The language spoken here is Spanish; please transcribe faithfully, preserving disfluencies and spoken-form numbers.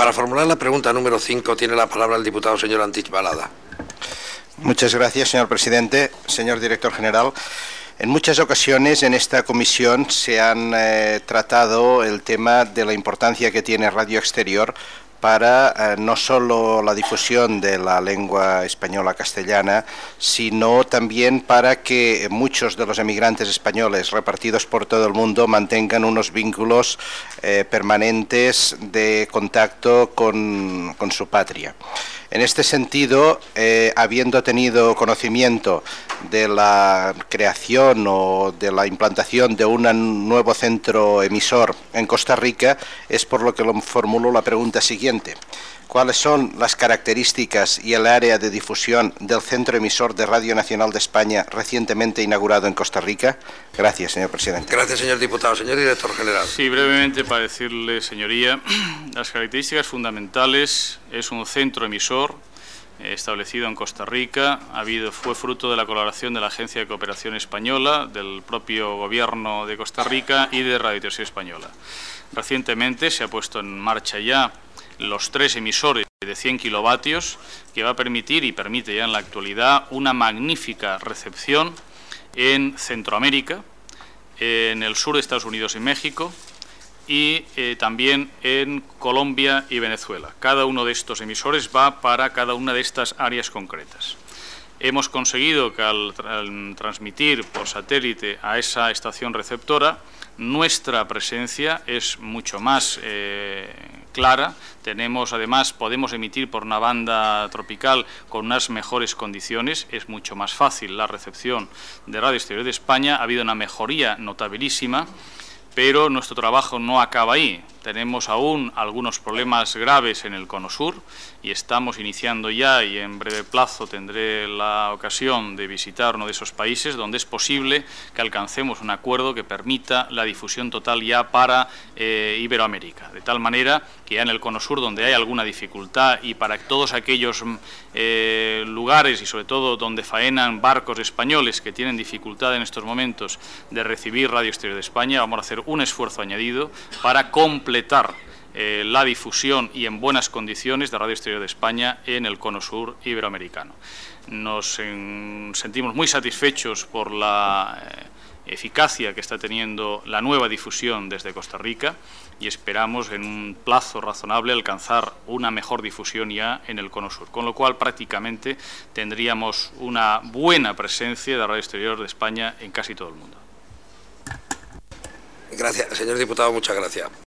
Para formular la pregunta número cinco tiene la palabra el diputado señor Antich Balada. Muchas gracias, señor presidente. Señor director general, en muchas ocasiones en esta comisión se han eh, tratado el tema de la importancia que tiene Radio Exterior para eh, no solo la difusión de la lengua española castellana, sino también para que muchos de los emigrantes españoles repartidos por todo el mundo mantengan unos vínculos eh, permanentes de contacto con, con su patria. En este sentido, eh, habiendo tenido conocimiento de la creación o de la implantación de un nuevo centro emisor en Costa Rica, es por lo que lo formulo la pregunta siguiente. ¿Cuáles son las características y el área de difusión del centro emisor de Radio Nacional de España recientemente inaugurado en Costa Rica? Gracias, señor presidente. Gracias, señor diputado. Señor director general. Sí, brevemente para decirle, señoría, las características fundamentales es un centro emisor eh, establecido en Costa Rica. Ha habido, fue fruto de la colaboración de la Agencia de Cooperación Española, del propio Gobierno de Costa Rica y de Radio y Televisión Española. Recientemente se ha puesto en marcha ya los tres emisores de cien kilovatios, que va a permitir y permite ya en la actualidad una magnífica recepción en Centroamérica, en el sur de Estados Unidos y México, y eh, también en Colombia y Venezuela. Cada uno de estos emisores va para cada una de estas áreas concretas. Hemos conseguido que al, al transmitir por satélite a esa estación receptora, nuestra presencia es mucho más eh, clara. Tenemos, además, podemos emitir por una banda tropical con unas mejores condiciones. Es mucho más fácil la recepción de Radio Exterior de España. Ha habido una mejoría notabilísima, pero nuestro trabajo no acaba ahí. Tenemos aún algunos problemas graves en el Cono Sur y estamos iniciando ya, y en breve plazo tendré la ocasión de visitar uno de esos países donde es posible que alcancemos un acuerdo que permita la difusión total ya para eh, Iberoamérica, de tal manera que ya en el Cono Sur, donde hay alguna dificultad, y para todos aquellos eh, lugares y sobre todo donde faenan barcos españoles que tienen dificultad en estos momentos de recibir Radio Exterior de España, vamos a hacer un esfuerzo añadido para completar Eh, la difusión y en buenas condiciones de Radio Exterior de España en el Cono Sur iberoamericano. Nos en, sentimos muy satisfechos por la eh, eficacia que está teniendo la nueva difusión desde Costa Rica y esperamos en un plazo razonable alcanzar una mejor difusión ya en el Cono Sur, con lo cual prácticamente tendríamos una buena presencia de Radio Exterior de España en casi todo el mundo. Gracias, señor diputado, muchas gracias.